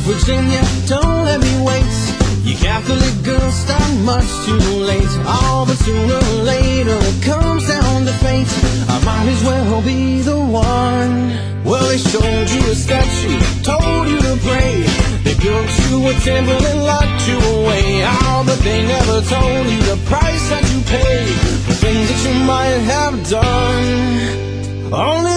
Virginia, don't let me wait. You Catholic girls start much too late. Oh, but sooner or later it comes down to fate. I might as well be the one. Well, they showed you a statue, told you to pray. They built you a temple and locked you away. Oh, but they never told you the price that you paid for things that you might have done. Only